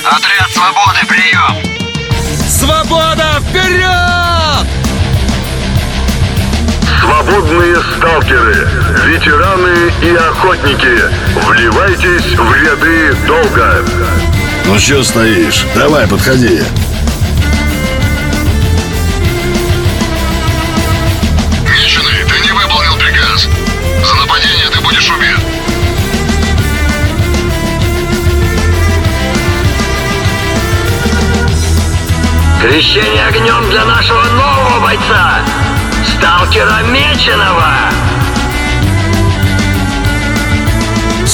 Отряд свободы, прием! Свобода, вперед! Свободные сталкеры, ветераны и охотники, вливайтесь в ряды долга. Ну чё стоишь? Давай, подходи. Меченый, ты не выполнил приказ. За нападение ты будешь убит. Крещение огнем для нашего нового бойца, сталкера Меченого!